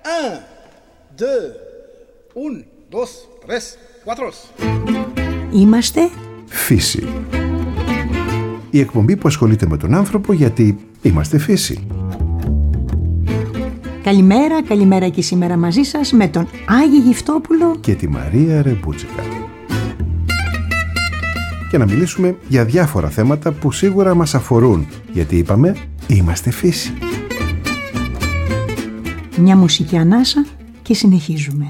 Un, deux, un, dos, tres, cuatros. Είμαστε Φύση. Η εκπομπή που ασχολείται με τον άνθρωπο γιατί είμαστε φύση. καλημέρα και σήμερα μαζί σας με τον Άγη Γυφτόπουλο Και τη Μαρία Ρεμπούτσικα. Και να μιλήσουμε για διάφορα θέματα που σίγουρα μας αφορούν, γιατί είπαμε είμαστε φύση. Μια μουσική ανάσα και συνεχίζουμε.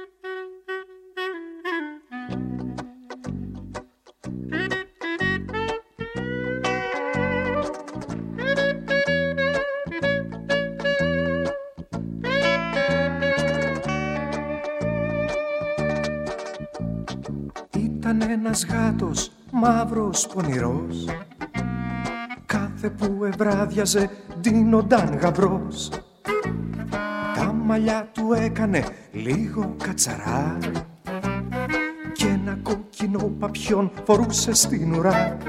Ήταν ένας γάτος μαύρος πονηρός, κάθε που ευράδιαζε ντύνονταν γαμπρός. Τα μαλλιά του έκανε λίγο κατσαρά και ένα κόκκινο παπιόν φορούσε στην ουρά.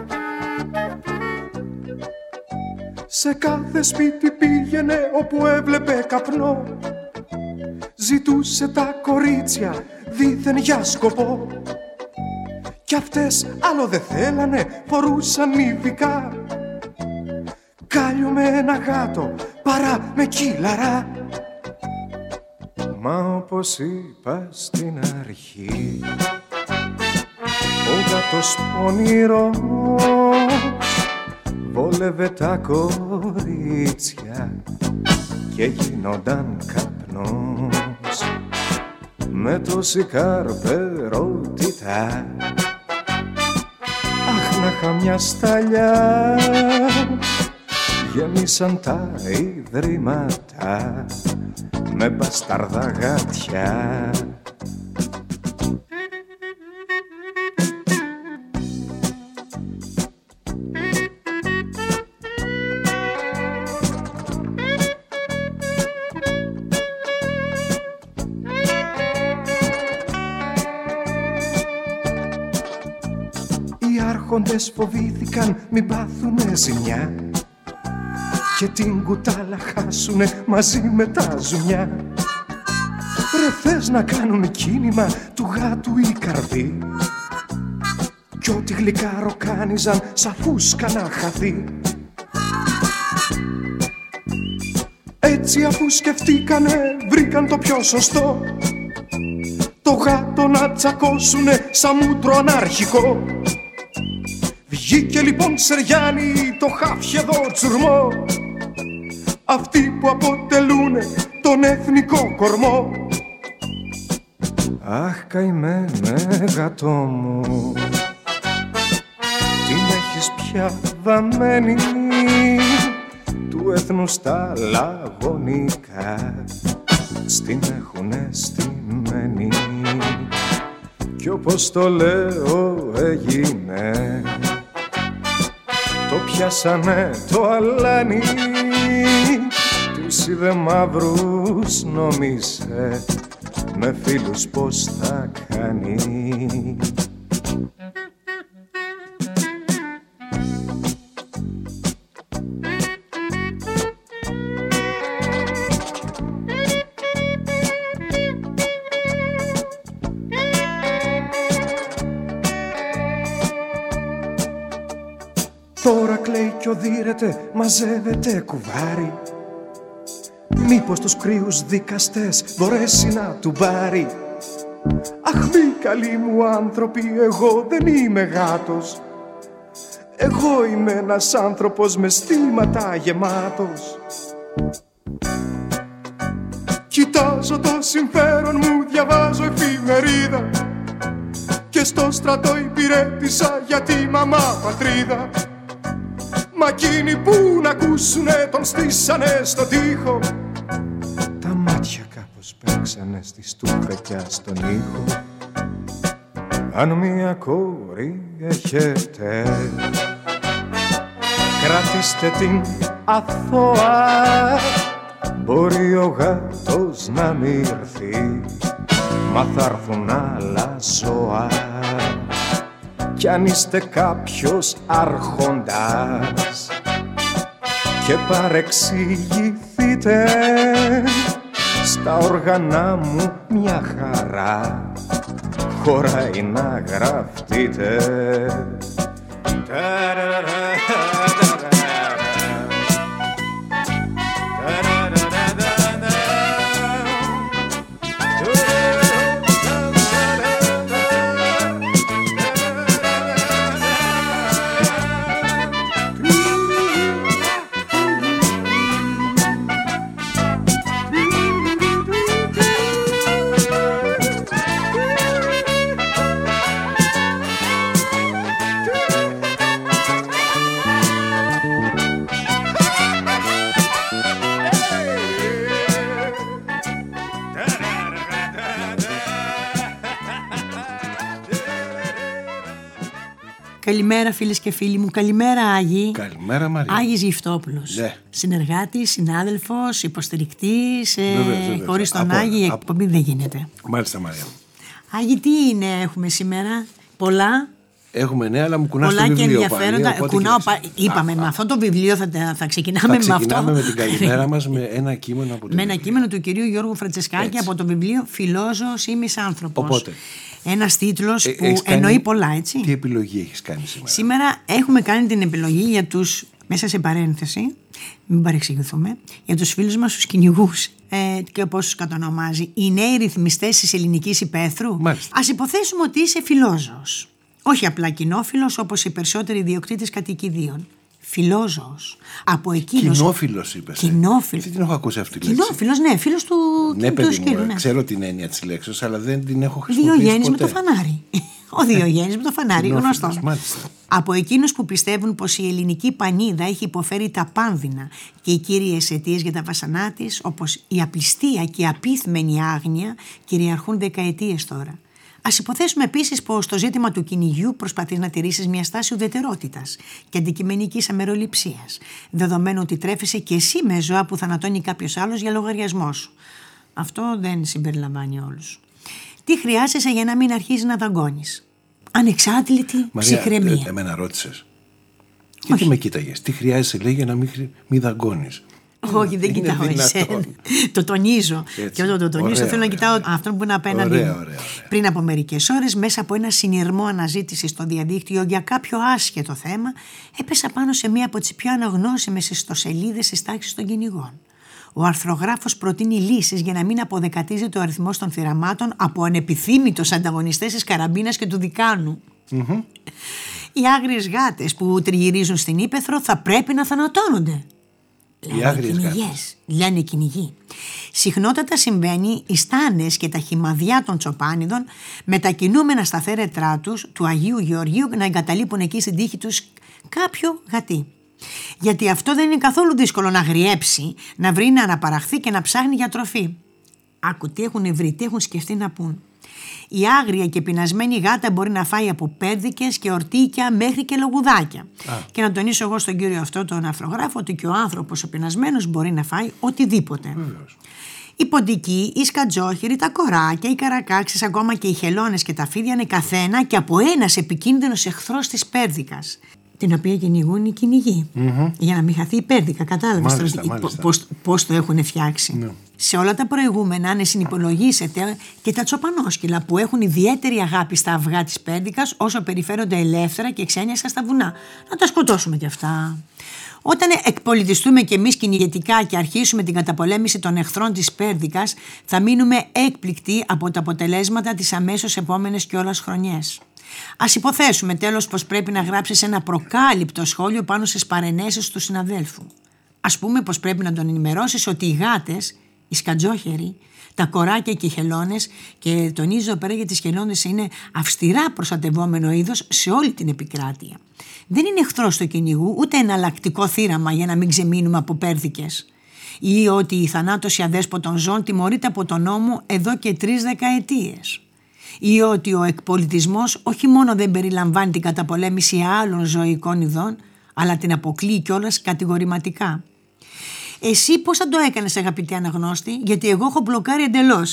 Σε κάθε σπίτι πήγαινε όπου έβλεπε καπνό, ζητούσε τα κορίτσια δήθεν για σκοπό. Κι αυτές άλλο δε θέλανε, φορούσαν ειδικά κάλιο με ένα γάτο παρά με κύλαρα. Μα όπως είπα στην αρχή, ο γάτος πονηρός βόλευε τα κορίτσια και γίνονταν καπνός με τόση καρπερότητα. Αχ, να είχα μια σταλιά, γέμισαν τα ιδρύματα με μπασταρδά γάτια. Οι άρχοντες φοβήθηκαν μην πάθουνε ζημιά και την κουτάλα χάσουνε μαζί με τα ζουμιά. Ρε θες να κάνουν κίνημα του γάτου η καρδί, κι ό,τι γλυκά ροκάνιζαν σαν φούσκα να χαθεί. Έτσι αφού σκεφτήκανε βρήκαν το πιο σωστό, το γάτο να τσακώσουνε σαν μούτρο ανάρχικο. Βγήκε λοιπόν Σεριάννη το χάφιεδο τσουρμό, αυτοί που αποτελούνε τον εθνικό κορμό. Αχ, καημένε γατό μου, την έχεις πια βαμμένη του έθνους τα λαγωνικά, στην έχουνε στημένη κι όπως το λέω έγινε. Το πιάσανε το αλάνι, τους είδε μαύρους, νόμισε με φίλους πως θα κάνει. Τώρα κλαίει κι οδύρεται, μαζεύεται κουβάρι, μήπως τους κρύους δικαστές μπορέσει να του πάρει. Αχ, μη καλοί μου άνθρωποι, εγώ δεν είμαι γάτος, εγώ είμαι ένας άνθρωπος με στήματα γεμάτος. Κοιτάζω το συμφέρον μου, διαβάζω εφημερίδα και στο στρατό υπηρέτησα για τη μαμά πατρίδα. Μα εκείνοι που να ακούσουνε τον στήσανε στο τοίχο, τα μάτια κάπως παίξανε στη στουφεκιά στον ήχο. Αν μια κόρη έχετε, κρατήστε την αθώα, μπορεί ο γάτος να μη έρθει, μα θα έρθουν άλλα ζώα. Κι αν είστε κάποιος άρχοντας και παρεξηγηθείτε, στα όργανα μου μια χαρά, χωράει να γραφτείτε. Καλημέρα φίλες και φίλοι μου, καλημέρα Άγη. Καλημέρα Μαρία. Άγης Γυφτόπουλος. Ναι. Συνεργάτης, συνάδελφος, υποστηρικτής. Βεβαίως. Χωρίς τον Άγη η εκπομπή δεν γίνεται. Μάλιστα Μαρία. Άγη, τι είναι έχουμε σήμερα? Πολλά. Έχουμε ναι, αλλά μου κουνάς το Πολλά και βιβλίο ενδιαφέροντα. πάλι, Κουνάω, είπαμε με αυτό το βιβλίο θα ξεκινάμε με αυτό. Θα ξεκινάμε με την καλημέρα μας με ένα κείμενο από με ένα κείμενο του κυρίου Γιώργου Φραντσεσκάκη από το βιβλίο «Φιλόζωος είμαι άνθρωπος». Οπότε. Ένας τίτλος που εννοεί πολλά, έτσι. Τι επιλογή έχεις κάνει σήμερα? Σήμερα έχουμε κάνει την επιλογή για τους, μέσα σε παρένθεση, μην παρεξηγηθούμε, για τους φίλους μας τους κυνηγούς και πώς τους κατονομάζει, οι νέοι ρυθμιστές της ελληνικής υπαίθρου. Μάλιστα. Ας υποθέσουμε ότι είσαι φιλόζωος. Όχι απλά κοινόφιλος όπως οι περισσότεροι ιδιοκτήτες κατοικιδίων. Φιλόζωος. Από εκείνος. Κοινόφιλος είπες. Κοινόφιλος. Δεν την έχω ακούσει αυτή τη λέξη. Κοινόφιλος, ναι, φίλος του Ναι, παιδί σκύλου. μου, Ναι. ξέρω την έννοια της λέξης, αλλά δεν την έχω χρησιμοποιήσει. Διογέννης με ποτέ. το φανάρι. Ο Διογέννης με το φανάρι, γνωστό. Μάλιστα. Από εκείνους που πιστεύουν πως η ελληνική πανίδα έχει υποφέρει τα πάνδυνα και οι κύριες αιτίες για τα βασανά της, όπως η απληστία και η απίθμενη άγνοια, κυριαρχούν δεκαετίες τώρα. Ας υποθέσουμε επίσης πως στο ζήτημα του κυνηγιού προσπαθείς να τηρήσεις μια στάση ουδετερότητας και αντικειμενικής αμεροληψίας, δεδομένου ότι τρέφεσαι και εσύ με ζώα που θανατώνει κάποιος άλλος για λογαριασμό σου. Αυτό δεν συμπεριλαμβάνει όλους. Τι χρειάζεσαι για να μην αρχίζεις να δαγκώνεις? Ανεξάντλητη ψυχραιμία. Εμένα ρώτησες. Και τι με κοίταγες? Τι χρειάζεσαι, λέει, για να μην δαγκώνεις? Όχι, δεν κοιτάω εσένα. Το τονίζω. Έτσι. Και όταν το τονίζω, Ωραία, θέλω να κοιτάω αυτόν που είναι απέναντι. Ωραία. Πριν από μερικές ώρες, μέσα από ένα συνειρμό αναζήτηση στο διαδίκτυο για κάποιο άσχετο θέμα, έπεσα πάνω σε μία από τις πιο αναγνώσιμες ιστοσελίδες της τάξης των κυνηγών. Ο αρθρογράφος προτείνει λύσεις για να μην αποδεκατίζεται ο αριθμός των θυραμάτων από ανεπιθύμητους ανταγωνιστές της καραμπίνας και του δικάνου. Mm-hmm. Οι άγριες γάτες που τριγυρίζουν στην ύπαιθρο θα πρέπει να θανατώνονται. Λένε οι κυνηγοί. Συχνότατα συμβαίνει οι στάνες και τα χυμαδιά των τσοπάνιδων μετακινούμενα στα θέρετρά τους του Αγίου Γεωργίου να εγκαταλείπουν εκεί στην τύχη τους κάποιο γατί. Γιατί αυτό δεν είναι καθόλου δύσκολο να γριέψει, να βρει να αναπαραχθεί και να ψάχνει για τροφή. Άκου τι έχουν βρει, τι έχουν σκεφτεί να πούν. Η άγρια και πεινασμένη γάτα μπορεί να φάει από πέρδικες και ορτίκια μέχρι και λογουδάκια. Και να τονίσω εγώ στον κύριο αυτό τον αρθρογράφο ότι και ο άνθρωπος ο πεινασμένος μπορεί να φάει οτιδήποτε. Οι ποντικοί, οι σκατζόχυροι, τα κοράκια, οι καρακάξεις, ακόμα και οι χελώνες και τα φίδια είναι καθένα και από ένας επικίνδυνος εχθρός της πέρδικας, την οποία κυνηγούν οι κυνηγοί. Για να μην χαθεί η πέρδικα, κατάλαβες πώς το έχουν φτιάξει. Ναι. Σε όλα τα προηγούμενα, αν συνυπολογίσετε και τα τσοπανόσκυλα που έχουν ιδιαίτερη αγάπη στα αυγά της πέρδικας όσο περιφέρονται ελεύθερα και ξένιασκα στα βουνά. Να τα σκοτώσουμε κι αυτά. Όταν εκπολιτιστούμε κι εμείς κυνηγετικά και αρχίσουμε την καταπολέμηση των εχθρών της πέρδικας, θα μείνουμε έκπληκτοι από τα αποτελέσματα της αμέσως επόμενες κιόλας χρονιές. Ας υποθέσουμε τέλος πως πρέπει να γράψεις ένα προκάλυπτο σχόλιο πάνω στις παρενέσεις του συναδέλφου. Ας πούμε πως πρέπει να τον ενημερώσεις ότι οι γάτες, οι σκατζόχεροι, τα κοράκια και οι χελώνες, και τονίζω πέρα για τις χελώνες είναι αυστηρά προστατευόμενο είδος σε όλη την επικράτεια. Δεν είναι εχθρός του κυνηγού, ούτε εναλλακτικό θύραμα για να μην ξεμείνουμε από πέρδικες. Ή ότι η θανάτωση αδέσποτων ζώων τιμωρείται από τον νόμο εδώ και 3 δεκαετίες. Ή ότι ο εκπολιτισμός όχι μόνο δεν περιλαμβάνει την καταπολέμηση άλλων ζωικών ειδών, αλλά την αποκλείει κιόλας κατηγορηματικά. Εσύ πώς θα το έκανες, αγαπητή αναγνώστη? Γιατί εγώ έχω μπλοκάρει εντελώς.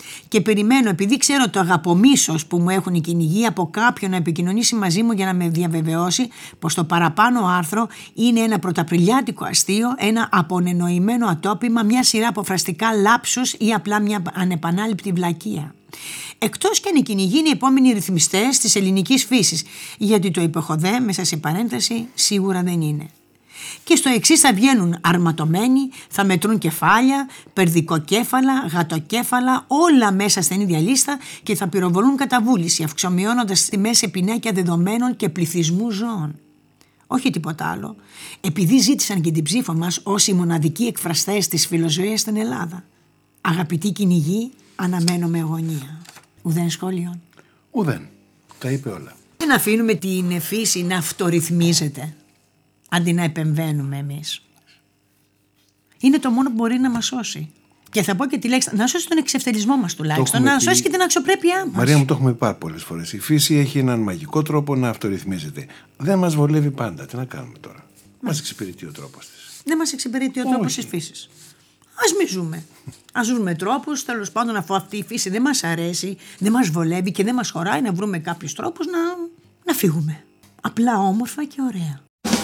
Και περιμένω, επειδή ξέρω το αγαπομίσος που μου έχουν οι κυνηγοί, από κάποιον να επικοινωνήσει μαζί μου για να με διαβεβαιώσει πως το παραπάνω άρθρο είναι ένα πρωταπριλιάτικο αστείο, ένα απονενοημένο ατόπιμα, μια σειρά από φραστικά λάψους ή απλά μια ανεπανάληπτη βλακεία. Εκτός και αν οι κυνηγοί είναι οι επόμενοι ρυθμιστές της ελληνικής φύσης, γιατί το υπεχοδέ, μέσα σε παρένθεση, σίγουρα δεν είναι. Και στο εξής θα βγαίνουν αρματωμένοι, θα μετρούν κεφάλια, περδικοκέφαλα, γατοκέφαλα, όλα μέσα στην ίδια λίστα και θα πυροβολούν κατά βούληση, αυξομειώνοντας στη μέση πινάκια δεδομένων και πληθυσμού ζώων. Όχι τίποτα άλλο, επειδή ζήτησαν και την ψήφο μας ως οι μοναδικοί εκφραστές της φιλοζωίας στην Ελλάδα. Αγαπητοί κυνηγοί, αναμένω με αγωνία. Ουδέν σχόλιο. Ουδέν. Τα είπε όλα. Δεν αφήνουμε την φύση να αυτορυθμίζεται, αντί να επεμβαίνουμε εμείς. Είναι το μόνο που μπορεί να μας σώσει. Και θα πω και τη λέξη, να σώσει τον εξευτελισμό μας τουλάχιστον, να σώσει και την αξιοπρέπειά μας. Μαρία μου, το έχουμε πάρει πολλές φορές. Η φύση έχει έναν μαγικό τρόπο να αυτορυθμίζεται. Δεν μας βολεύει πάντα. Τι να κάνουμε τώρα. Μας εξυπηρετεί ο τρόπος της. Δεν μας εξυπηρετεί ο τρόπος της φύσης. Ας μη ζούμε. Ας βρούμε τρόπους, τέλος πάντων, αφού αυτή η φύση δεν μας αρέσει, δεν μας βολεύει και δεν μας χωράει, να βρούμε κάποιους τρόπους να φύγουμε. Απλά όμορφα και ωραία.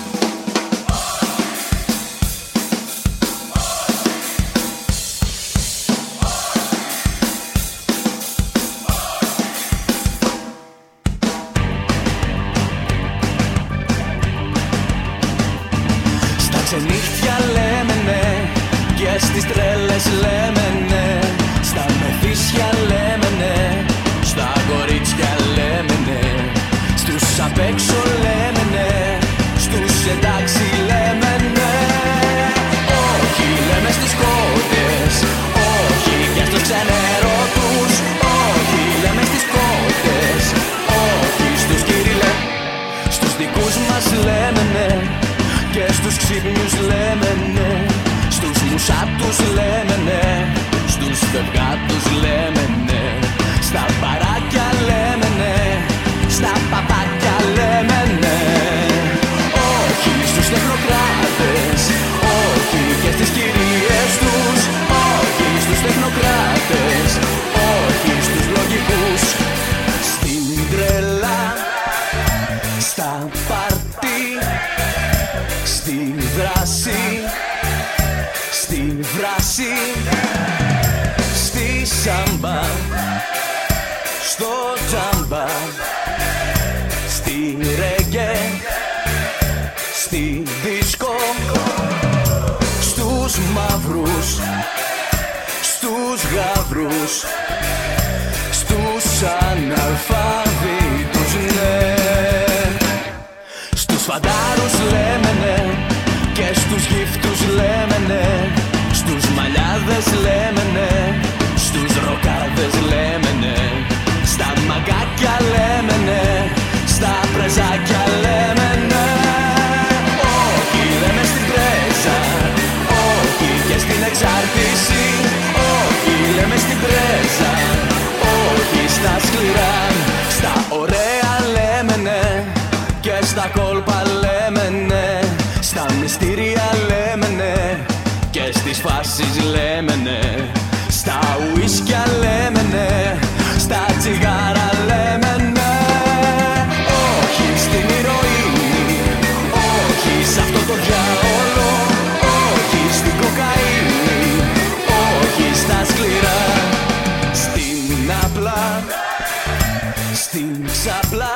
Στα ξενύχτια λέμε ναι, και στις τρέλες λέμε ναι, στα μεθύσια λέμε ναι, στα κορίτσια λέμε ναι, στους απ' έξω λέμε ναι, στους εντάξει λέμε ναι. Όχι λέμε στις κότες, όχι και στους ξενερωτούς, όχι λέμε στις κότες, όχι στους κυριλέ, στους δικούς μας λέμε ναι, και στους ξύπνιους λέμε ναι, στους μουσάτους λέμε ναι, στους φευγάτους λέμε ναι, στα παράκια λέμε ναι, στα παπάκια λέμε ναι. Όχι στους τεχνοκράτες, όχι και στις κυρίες τους, όχι στους τεχνοκράτες, όχι στους λογικούς. Στην τρέλα, στα πάρτι, στη δράση, στη βράση, στη σάμπα, στο τζάμπα, στη ρέγγε, στη δίσκο, στους μαύρους, στους γαύρους, στους αναλφαβήτους ναι, στους φαντάρους λέμε ναι, και στους γύφτους λέμε ναι, στους μαλλιάδες λέμε ναι, στους ροκάδες λέμε ναι, στα μαγκάκια λέμε ναι, στα πρεζάκια λέμε ναι. Όχι λέμε στην πρέζα, όχι και στην εξάρτηση, όχι λέμε στην πρέζα, όχι στα σκληρά, στα ωραία λέμε ναι, και στα κόλπα λέμε ναι, στα μυστήρια λέμε ναι, και στις φάσεις λέμε ναι, στα ουίσκια λέμε ναι, στα τσιγάρα λέμε ναι. Όχι στην ηρωίνη, όχι σ' αυτό το διάολο, όχι στην κοκαίνη, όχι στα σκληρά, στην απλά, στην ξαπλά,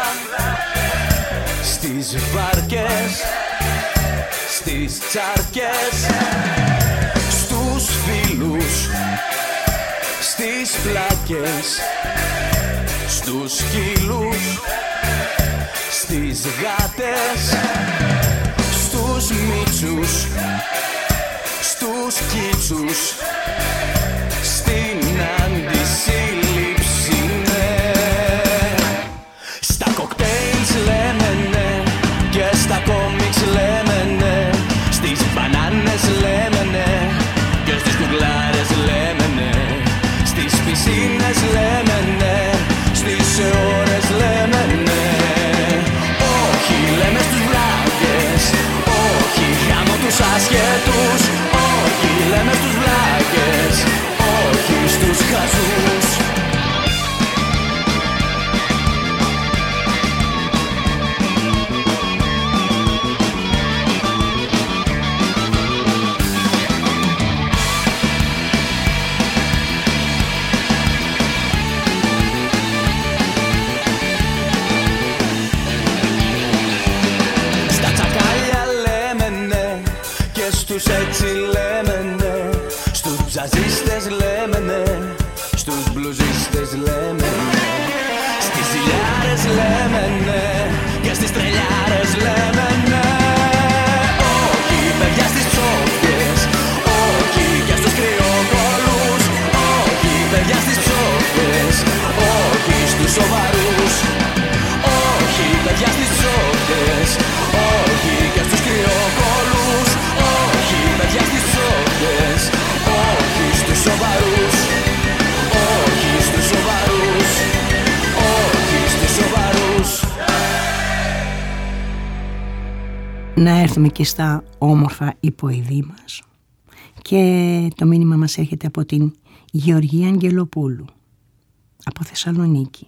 στις βάρκες, στις τσάρκες, στους φίλους, στις πλάκες, στους σκύλους, στις γάτες, στους μίτσους, στους κίτσους, στην αντισύλληψη ναι. Στα κοκτέιλς λέμε ναι, και στα κόμιξ λέμε ναι, στις μπανάνες λέμε ναι, και στις κουκλάρες λέμε ναι, στις πισίνες λέμε ναι, στις ώρες λέμε ναι. Όχι λέμε στους βλάκες, όχι γάμο τους άσχετους, όχι λέμε στους βλάκες, ναι, στους μπλουζίστες λέμε ναι, στις ζηλιάρες λέμε ναι, και στις τρελιάρες λέμε ναι. Όχι παιδιά στις ψόφιες, όχι και στους κρυοκόλους, όχι παιδιά στις ψόφιες, όχι στους σοβαρούς, όχι παιδιά στις ψόφιες, όχι και στους κρυοκόλους, όχι παιδιά στις ψόφιες, όχι στους σοβαρούς, όχι στους σοβαρούς, όχι στους σοβαρούς. Να έρθουμε και στα όμορφα υποειδή μας, και το μήνυμα μας έρχεται από την Γεωργία Αγγελοπούλου από Θεσσαλονίκη.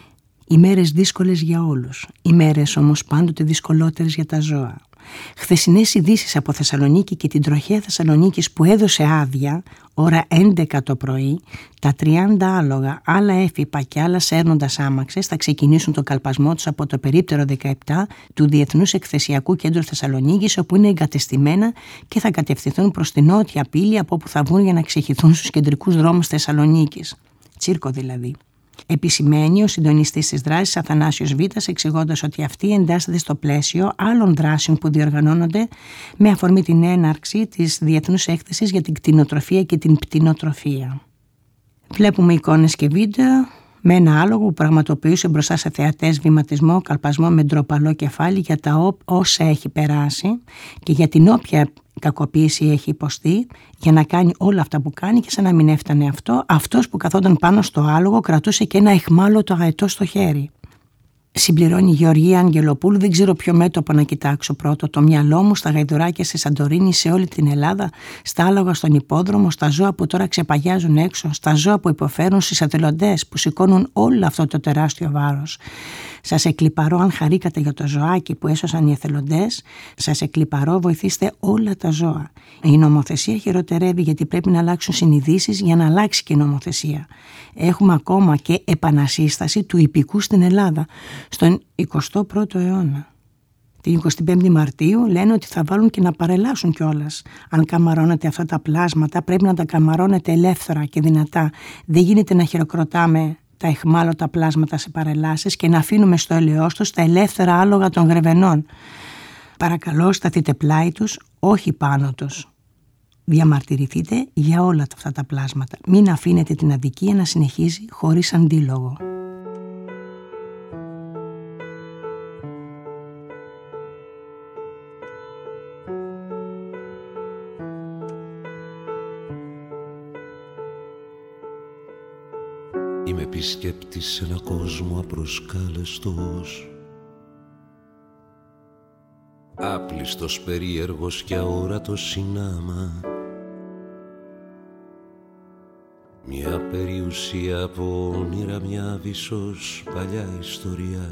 Ημέρες δύσκολες για όλους, ημέρες όμως πάντοτε δυσκολότερες για τα ζώα. Χθεσινές ειδήσεις από Θεσσαλονίκη και την τροχέα Θεσσαλονίκης που έδωσε άδεια ώρα 11 το πρωί, τα 30 άλογα, άλλα έφυπα και άλλα σέρνοντας άμαξες θα ξεκινήσουν τον καλπασμό τους από το περίπτερο 17 του Διεθνούς Εκθεσιακού Κέντρου Θεσσαλονίκης, όπου είναι εγκατεστημένα και θα κατευθυνθούν προς την νότια πύλη, από όπου θα βγουν για να ξεχυθούν στους κεντρικούς δρόμους Θεσσαλονίκης. Τσίρκο δηλαδή. Επισημαίνει ο συντονιστής της δράσης Αθανάσιος Βίτας, εξηγώντας ότι αυτή εντάσσεται στο πλαίσιο άλλων δράσεων που διοργανώνονται με αφορμή την έναρξη της Διεθνούς Έκθεσης για την κτηνοτροφία και την πτηνοτροφία. Βλέπουμε εικόνες και βίντεο με ένα άλογο που πραγματοποιούσε μπροστά σε θεατές βηματισμό, καλπασμό με ντροπαλό κεφάλι για τα όσα έχει περάσει και για την όποια κακοποίηση έχει υποστεί, για να κάνει όλα αυτά που κάνει, και σαν να μην έφτανε αυτό, αυτός που καθόταν πάνω στο άλογο κρατούσε και ένα αιχμάλωτο αετό στο χέρι. Συμπληρώνει η Γεωργία Αγγελοπούλου, δεν ξέρω ποιο μέτωπο να κοιτάξω πρώτο, το μυαλό μου στα γαϊδουράκια στη Σαντορίνη, σε όλη την Ελλάδα, στα άλογα στον υπόδρομο, στα ζώα που τώρα ξεπαγιάζουν έξω, στα ζώα που υποφέρουν, στις εθελοντές που σηκώνουν όλο αυτό το τεράστιο βάρος. Σας εκλιπαρώ αν χαρήκατε για το ζωάκι που έσωσαν οι εθελοντές, σας εκλιπαρώ, βοηθήστε όλα τα ζώα. Η νομοθεσία χειροτερεύει, γιατί πρέπει να αλλάξουν συνειδήσεις για να αλλάξει και η νομοθεσία. Έχουμε ακόμα και επανασύσταση του ιππικού στην Ελλάδα, στον 21ο αιώνα. Την 25η Μαρτίου λένε ότι θα βάλουν και να παρελάσουν κιόλας. Αν καμαρώνετε αυτά τα πλάσματα, πρέπει να τα καμαρώνετε ελεύθερα και δυνατά. Δεν γίνεται να χειροκροτάμε τα αιχμάλωτα πλάσματα σε παρελάσεις και να αφήνουμε στο ελαιός τους τα ελεύθερα άλογα των γρεβενών. Παρακαλώ, σταθείτε πλάι τους, όχι πάνω τους. Διαμαρτυρηθείτε για όλα αυτά τα πλάσματα. Μην αφήνετε την αδικία να συνεχίζει χωρίς αντίλογο. Είμαι επισκέπτης σε έναν κόσμο απροσκάλεστος, άπλιστος, περίεργος και αόρατος συνάμα. Μια περιουσία από όνειρα, μια αβυσσός παλιά ιστορία.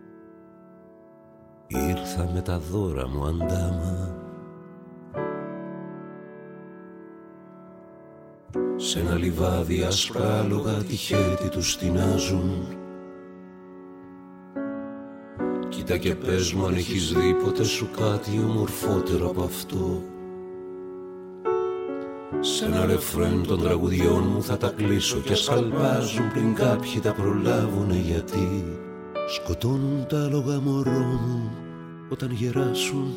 Ήρθα με τα δώρα μου αντάμα, σε ένα λιβάδι άσπρα άλογα τη χέτη τους τεινάζουν. Κοίτα και πες μου αν έχεις δει ποτέ σου κάτι ομορφότερο από αυτό. Σ' ένα ρεφρέν των τραγουδιών μου θα τα κλείσω κι ας καλπάζουν πριν κάποιοι τα προλάβουνε, γιατί σκοτώνουν τα άλογα μωρό μου όταν γεράσουν.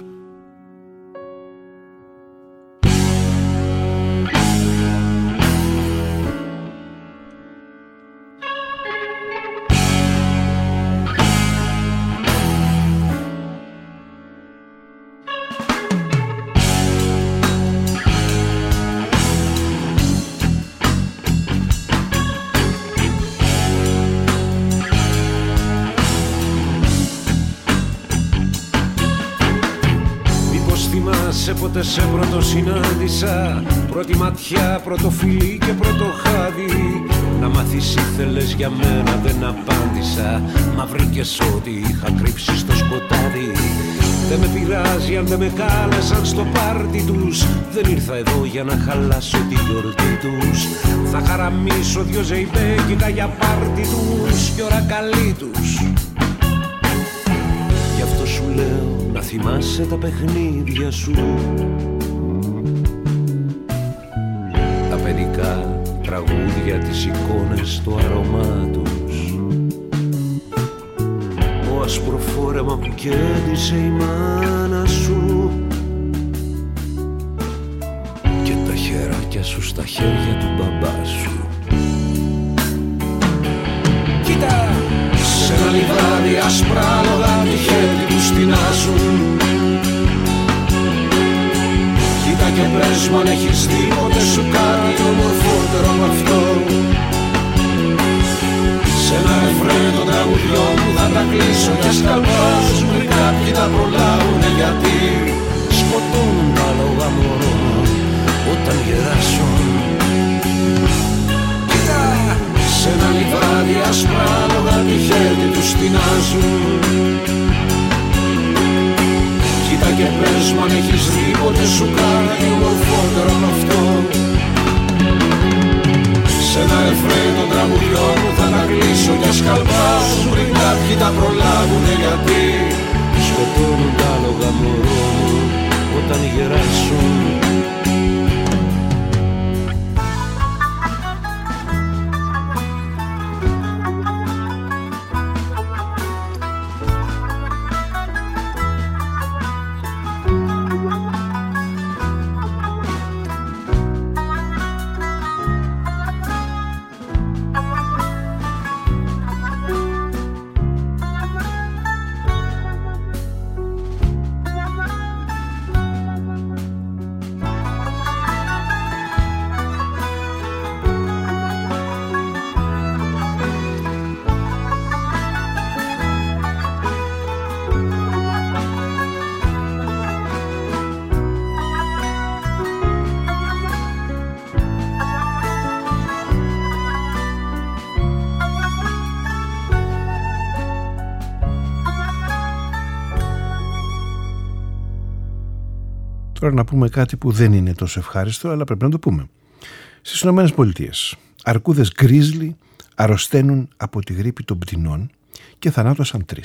Πότε σε πρώτο συνάντησα, πρώτη ματιά, πρώτο φιλί και πρώτο χάδι. Να μάθεις ήθελες για μένα, δεν απάντησα. Μα βρήκες ότι είχα κρύψει στο σκοτάδι. Δεν με πειράζει αν δεν με κάλεσαν στο πάρτι τους. Δεν ήρθα εδώ για να χαλάσω τη γιορτή τους. Θα χαραμίσω δυο ζεϊμπέκικα για πάρτι τους και ώρα καλή τους. Γι' αυτό σου λέω να θυμάσαι τα παιχνίδια σου, τα παιδικά, τα τραγούδια, τις εικόνες, το αρώμα τους. Το ασπροφόρεμα που κέντησε η μάνα σου και τα χεράκια σου στα χέρια του μπαμπά σου. Κοίτα! Σε ένα λιβάδι ασπράλογα τη χέρι του στινάζουν. Κοίτα και πες μου αν έχεις δει ποτέ σου κάτι ομορφότερο με αυτό. Σε ένα ρεφρέν των τραγουδιών μου θα τα κλείσω και σκαλπάζουν πριν κάποιοι τα προλάβουνε, γιατί σκοτώνουν τα λόγα μωρό όταν γεράσουν. Κοίτα! Σε ένα λιβάδι ασπράλογα τη χέρι τους στινάζουν. Κοίτα και πες μου αν έχεις δει ποτέ σου κάτι ομορφότερο με αυτό. Σε ένα ρεφρέν των τραγουδιών μου θα τα κλείσω και σκαλπάζουν πριν κάποιοι τα προλάβουνε, γιατί σκοτώνουν τα άλογα μωρό όταν γεράσουν. Τώρα να πούμε κάτι που δεν είναι τόσο ευχάριστο, αλλά πρέπει να το πούμε. Στις ΗΠΑ, αρκούδες γκρίζλι αρρωσταίνουν από τη γρίπη των πτηνών και θανάτωσαν 3.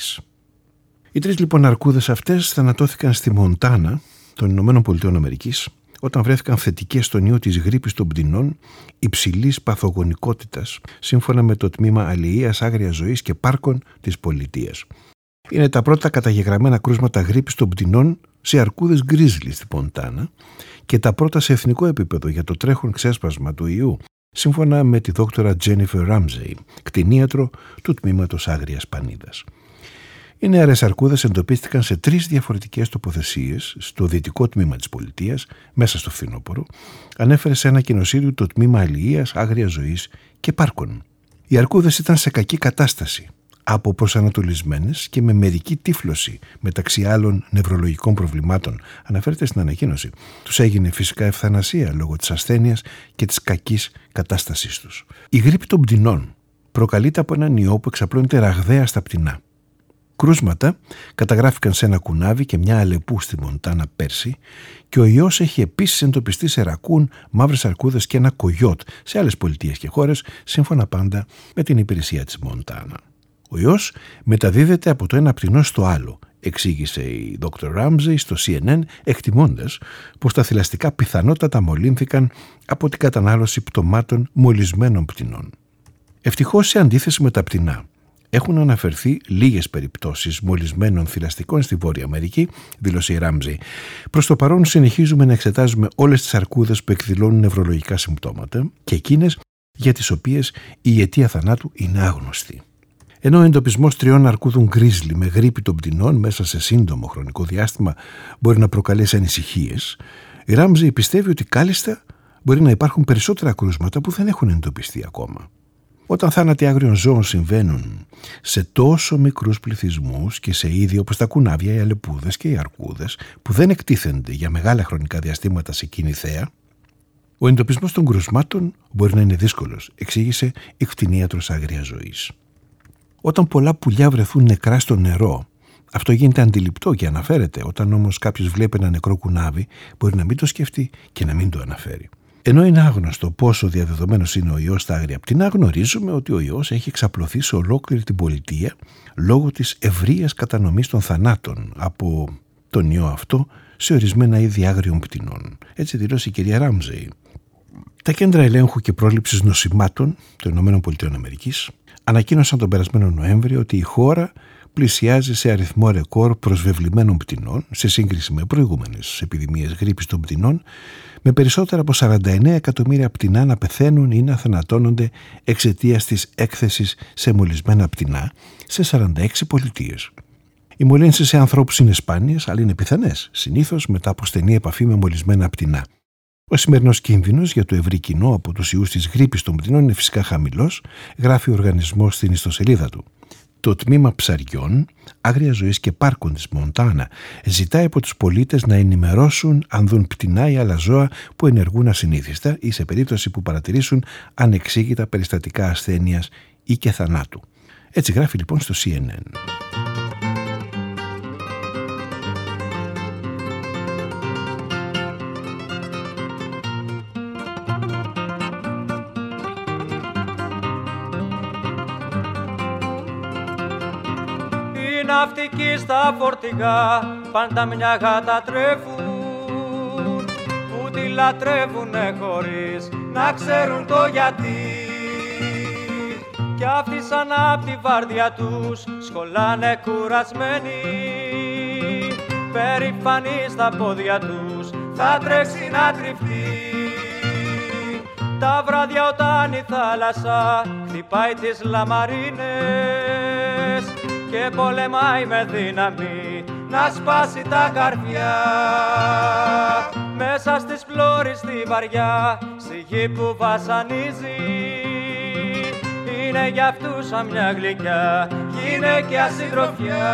Οι 3 λοιπόν αρκούδες αυτές θανατώθηκαν στη Μοντάνα των ΗΠΑ όταν βρέθηκαν θετικές στον ιό της γρίπης των πτηνών υψηλής παθογονικότητας, σύμφωνα με το Τμήμα Αλληλείας, Άγριας Ζωής και Πάρκων της πολιτείας. Είναι τα πρώτα καταγεγραμμένα κρούσματα γρίπης των πτηνών σε αρκούδες γκρίζλι στη Μοντάνα και τα πρώτα σε εθνικό επίπεδο για το τρέχον ξέσπασμα του ιού, σύμφωνα με τη δόκτωρα Τζένιφερ Ράμζεϊ, κτηνίατρο του Τμήματος Άγριας Πανίδας. Οι νεαρές αρκούδες εντοπίστηκαν σε 3 διαφορετικές τοποθεσίες στο δυτικό τμήμα της πολιτείας, μέσα στο φθινόπωρο, ανέφερε σε ένα κοινοσύριο το Τμήμα Αλληλείας, Άγριας Ζωής και Πάρκων. Οι αρκούδες ήταν σε κακή κατάσταση, αποπροσανατολισμένες και με μερική τύφλωση, μεταξύ άλλων νευρολογικών προβλημάτων, αναφέρεται στην ανακοίνωση. Τους έγινε φυσικά ευθανασία λόγω της ασθένειας και της κακής κατάστασής τους. Η γρίπη των πτηνών προκαλείται από έναν ιό που εξαπλώνεται ραγδαία στα πτηνά. Κρούσματα καταγράφηκαν σε ένα κουνάβι και μια αλεπού στη Μοντάνα πέρσι και ο ιός έχει επίσης εντοπιστεί σε ρακούν, μαύρες αρκούδες και ένα κογιότ σε άλλες πολιτείες και χώρες, σύμφωνα πάντα με την υπηρεσία της Μοντάνα. Ο ιός μεταδίδεται από το ένα πτηνό στο άλλο, εξήγησε η Dr. Ramsey στο CNN, εκτιμώντας πως τα θηλαστικά πιθανότατα μολύνθηκαν από την κατανάλωση πτωμάτων μολυσμένων πτηνών. Ευτυχώς, σε αντίθεση με τα πτηνά, έχουν αναφερθεί λίγες περιπτώσεις μολυσμένων θηλαστικών στη Βόρεια Αμερική, δήλωσε η Ράμζεϊ. Προς το παρόν συνεχίζουμε να εξετάζουμε όλες τις αρκούδες που εκδηλώνουν νευρολογικά συμπτώματα και εκείνες για τις οποίες η αιτία θανάτου είναι άγνωστη. Ενώ ο εντοπισμός 3 αρκούδων γκρίζλι με γρίπη των πτηνών μέσα σε σύντομο χρονικό διάστημα μπορεί να προκαλέσει ανησυχίες, η Ράμζεϊ πιστεύει ότι κάλλιστα μπορεί να υπάρχουν περισσότερα κρούσματα που δεν έχουν εντοπιστεί ακόμα. Όταν θάνατοι άγριων ζώων συμβαίνουν σε τόσο μικρούς πληθυσμούς και σε είδη όπως τα κουνάβια, οι αλεπούδες και οι αρκούδες που δεν εκτίθενται για μεγάλα χρονικά διαστήματα σε κοινή θέα, ο εντοπισμός των κρούσματων μπορεί να είναι δύσκολος, εξήγησε η κτηνίατρος Άγριας Ζωής. Όταν πολλά πουλιά βρεθούν νεκρά στο νερό, αυτό γίνεται αντιληπτό και αναφέρεται. Όταν όμως κάποιος βλέπει ένα νεκρό κουνάβι, μπορεί να μην το σκεφτεί και να μην το αναφέρει. Ενώ είναι άγνωστο πόσο διαδεδομένος είναι ο ιός στα άγρια πτηνά, γνωρίζουμε ότι ο ιός έχει εξαπλωθεί σε ολόκληρη την πολιτεία λόγω της ευρείας κατανομής των θανάτων από τον ιό αυτό σε ορισμένα είδη άγριων πτηνών. Έτσι δηλώσει η κυρία Ράμζεϊ. Τα κέντρα ελέγχου και πρόληψης νοσημάτων των ΗΠΑ ανακοίνωσαν τον περασμένο Νοέμβριο ότι η χώρα πλησιάζει σε αριθμό ρεκόρ προσβεβλημένων πτηνών σε σύγκριση με προηγούμενες επιδημίες γρίπης των πτηνών, με περισσότερα από 49 εκατομμύρια πτηνά να πεθαίνουν ή να θανατώνονται εξαιτίας της έκθεσης σε μολυσμένα πτηνά σε 46 πολιτείες. Οι μολύνσεις σε ανθρώπους είναι σπάνιες, αλλά είναι πιθανές, συνήθως μετά από στενή επαφή με μολυσμένα πτηνά. Ο σημερινός κίνδυνος για το ευρύ κοινό από τους ιούς της γρίπης των πτηνών είναι φυσικά χαμηλός, γράφει ο οργανισμός στην ιστοσελίδα του. Το τμήμα ψαριών, άγρια ζωής και πάρκων της Μοντάνα ζητάει από τους πολίτες να ενημερώσουν αν δουν πτηνά ή άλλα ζώα που ενεργούν ασυνήθιστα ή σε περίπτωση που παρατηρήσουν ανεξήγητα περιστατικά ασθένειας ή και θανάτου. Έτσι γράφει λοιπόν στο CNN. Ναυτικοί στα φορτηγά πάντα μια γάτα τρέφουν, που τη λατρεύουνε χωρίς να ξέρουν το γιατί. Κι αυτοί σαν απ' τη βάρδια τους σκολάνε κουρασμένοι, περηφανοί στα πόδια τους θα τρέξει να κρυφτεί. Τα βράδια όταν η θάλασσα χτυπάει τις λαμαρίνες και πολεμάει με δύναμη να σπάσει τα καρφιά, μέσα στις πλώρες στη βαριά σιγή που βασανίζει, είναι για αυτούς σαν μια γλυκιά γυναίκια συντροφιά.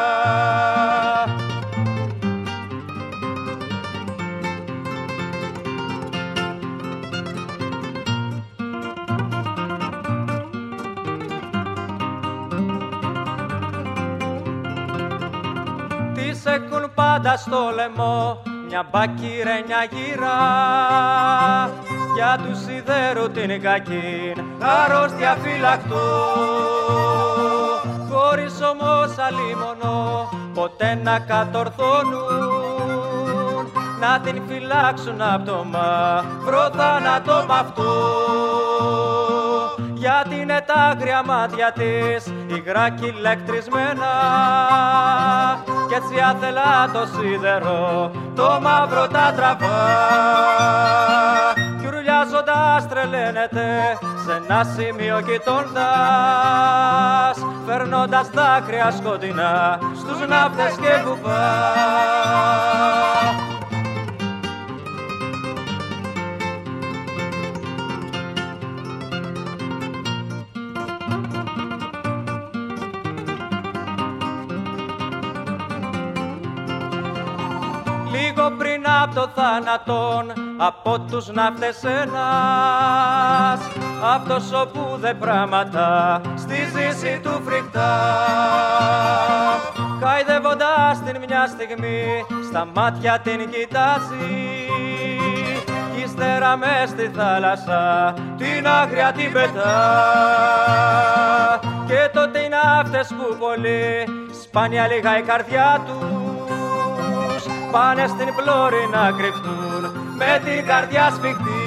Έχουν πάντα στο λαιμό μια μπακυρένια γύρα, για του σιδέρου την κακήν αρρώστια φυλακτό, χωρίς όμως αλίμονο ποτέ να κατορθώνουν, να την φυλάξουν απ' το μαύρο θάνατο μ' αυτό. Γιατί είναι τα άγρια μάτια της υγρά κι ηλεκτρισμένα, κι έτσι άθελα το σίδερο το μαύρο τα τραβά, κι ουρλιάζοντας τρελαίνεται σε ένα σημείο κοιτώντας, φέρνοντας δάκρυα σκοτεινά στους ναύτες και κουβά. Λίγο πριν απ' το θάνατον από τους ναύτες ένας, αυτός όπου δε πράγματα στη ζήση του φρικτά, χαϊδεύοντας την μια στιγμή στα μάτια την κοιτάζει, κι ύστερα μες στη θάλασσα την άγρια την πετά. Και τότε οι ναύτες που πολύ σπάνια λίγα η καρδιά τους, πάνε στην πλώρη να κρυφτούν με την καρδιά σφιχτή,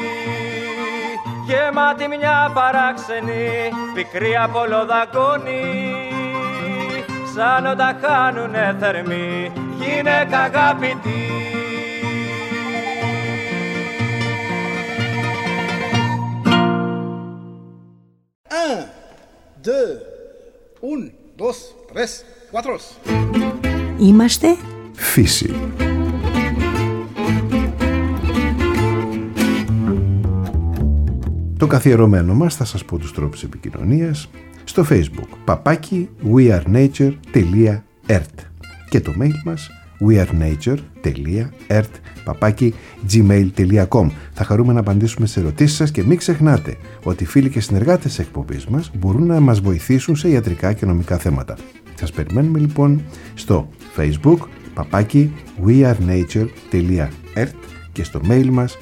γεμάτη μια παράξενη πικρή απολοδαγκώνη, σαν όταν χάνουνε θερμή γυναίκα αγαπητή. Un, deux, un, dos, tres, cuatro. Είμαστε Φύση. Το καθιερωμένο μας, θα σας πω τους τρόπους επικοινωνίας, στο Facebook wearenature.ert και το mail μας wearenature.ert@gmail.com. Θα χαρούμε να απαντήσουμε σε ερωτήσεις σας και μην ξεχνάτε ότι φίλοι και συνεργάτες της εκπομπής μας μπορούν να μας βοηθήσουν σε ιατρικά και νομικά θέματα. Σας περιμένουμε λοιπόν στο Facebook wearenature.ert και στο mail μας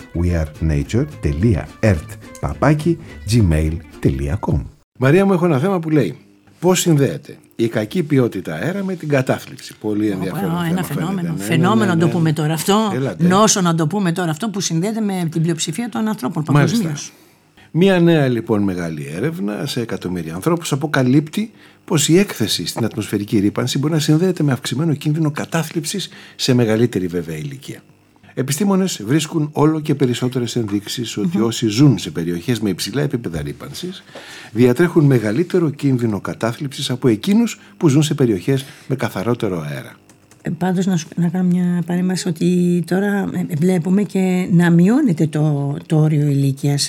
wearenature.ert@gmail.com. Μαρία μου, έχω ένα θέμα που λέει: Πώς συνδέεται η κακή ποιότητα αέρα με την κατάθλιψη? Πολύ ενδιαφέρον. Ένα φαινόμενο. Φαινόμενο να το πούμε τώρα αυτό. Νόσο να το πούμε τώρα αυτό που συνδέεται με την πλειοψηφία των ανθρώπων παγκοσμίως. Μία νέα λοιπόν μεγάλη έρευνα σε εκατομμύρια ανθρώπους αποκαλύπτει πως η έκθεση στην ατμοσφαιρική ρύπανση μπορεί να συνδέεται με αυξημένο κίνδυνο κατάθλιψης σε μεγαλύτερη βέβαια ηλικία. Επιστήμονες βρίσκουν όλο και περισσότερες ενδείξεις ότι όσοι ζουν σε περιοχές με υψηλά επίπεδα ρύπανσης διατρέχουν μεγαλύτερο κίνδυνο κατάθλιψης από εκείνους που ζουν σε περιοχές με καθαρότερο αέρα. Πάντως να κάνω μια παρέμβαση ότι τώρα βλέπουμε και να μειώνεται το όριο ηλικίας